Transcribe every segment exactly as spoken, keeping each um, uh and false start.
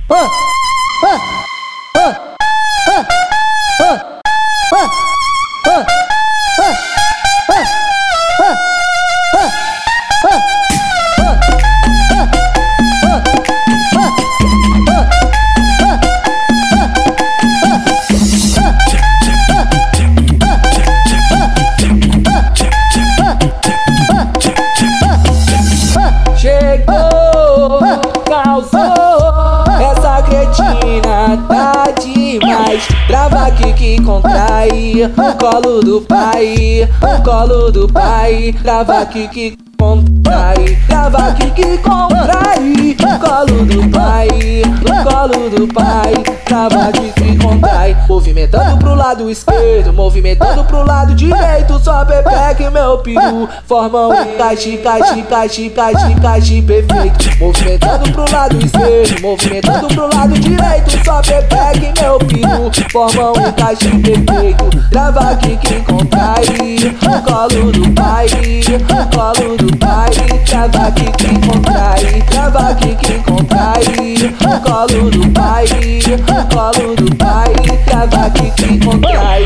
Chegou, causou, essa cretina tá demais. Trava aqui que contrai, o colo do pai, o colo do pai. Trava aqui que contrai, trava aqui que contrai, o colo do pai, o colo do pai. Trava aqui que contrai, movimentando pro lado esquerdo, movimentando pro lado direito. Só pepeca e meu peru formam um encaixe, encaixe, encaixe, encaixe, encaixe perfeito. Movimentando pro lado esquerdo, movimentando pro lado direito. Só pepeca e meu peru formam um encaixe perfeito. Trava aqui que contrai, o colo do pai, o colo do pai. Trava aqui que contrai, trava aqui que contrai, o colo do pai, o colo do pai. Trava aqui que contrai.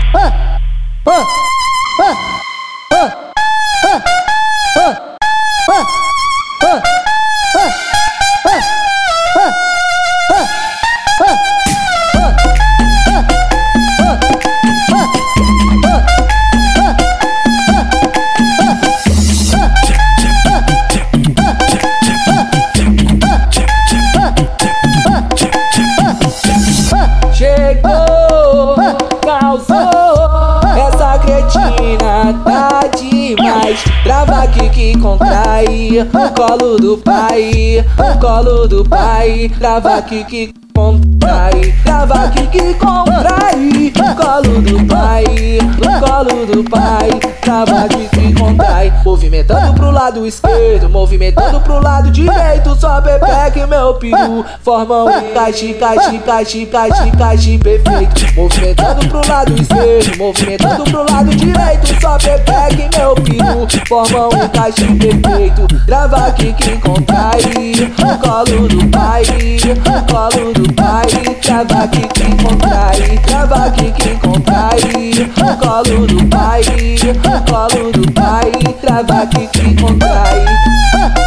Chegou, causou, essa cretina tá demais. Trava aqui que contrai, o colo do pai, o colo do pai. Trava aqui que contrai, trava aqui que contrai, o colo do pai, o colo do pai. Trava aqui que contrai, movimentando pro lado esquerdo, movimentando pro lado direito. Só pepeca e meu peru formam um encaixe, encaixe, encaixe, encaixe, encaixe perfeito. Movimentando pro lado esquerdo, movimentando pro lado direito. Só pepeca e meu peru formam um encaixe perfeito. Trava aqui que contrai, o colo do pai, o colo do pai. Trava aqui que contrai, trava aqui que contrai, o colo do pai, o colo do pai. Trava aqui que contrai.